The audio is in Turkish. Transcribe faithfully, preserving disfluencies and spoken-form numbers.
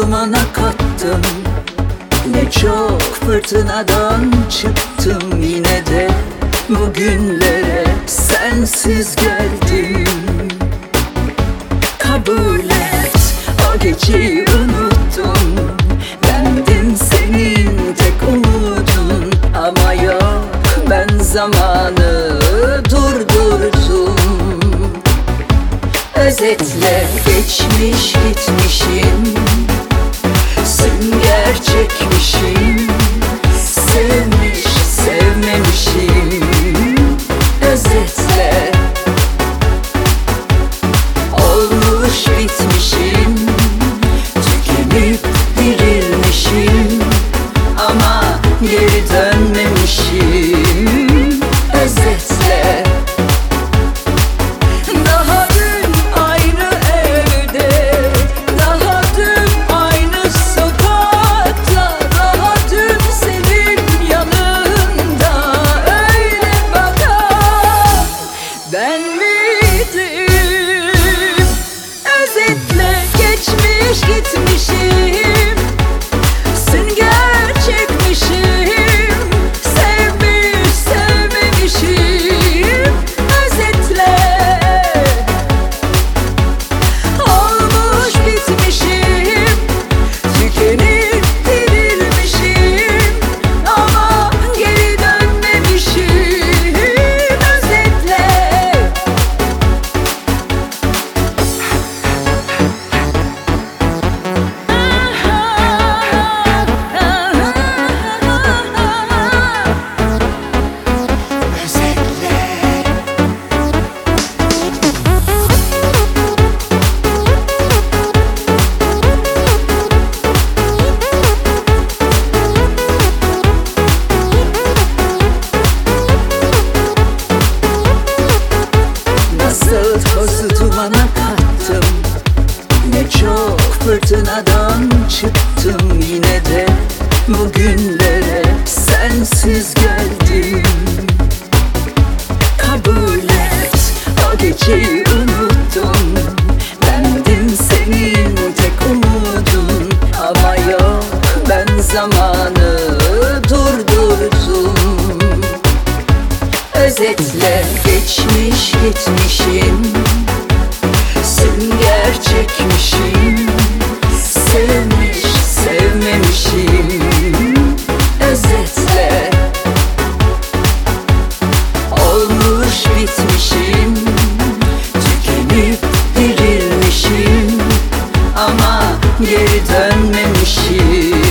dumana kattım. Ne çok fırtınadan çıktım, yine de bugünlere sensiz geldim. Kabul et, o geceyi unuttum. Bendim senin tek umudun, ama yok, ben zamanı durdurdum. Özetle geçmiş gitmişim, sünger çekmişim, sevmiş sevmemişim. Özetle olmuş bitmişim, tükenip dirilmişim, ama geri dönmemişim. Özetle daha dün aynı evde, daha dün aynı sokakta, daha dün senin yanında öyle bakan ben miydim? Özetle geçmiş gitmişim, sünger çekmişim, sevmiş sevmemişim. Özetle olmuş bitmişim, tükenip dirilmişim, ama geri dönmemişim. Özetle nasıl tozu dumana kattım, ne çok fırtınadan çıktım, yine de bugünlere sensiz geldim. Kabul et, o geceyi unuttum. Bendim senin tek umudun, ama yok, ben zamanı durdurdum. Özetle geçmiş gitmişim, sünger çekmişim, sevmiş sevmemişim. Özetle olmuş bitmişim, tükenip dirilmişim, ama geri dönmemişim.